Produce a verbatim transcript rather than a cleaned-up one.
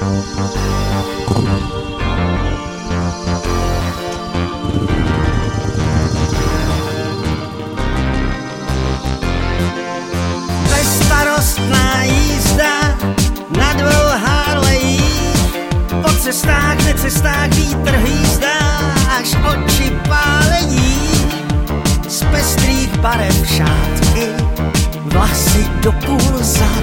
Bezstarostná jízda na dvou Harlejích, po cestách, necestách vítr hýzdá, až oči pálejí. Z pestrých barev šátky, vlasy do půl zad,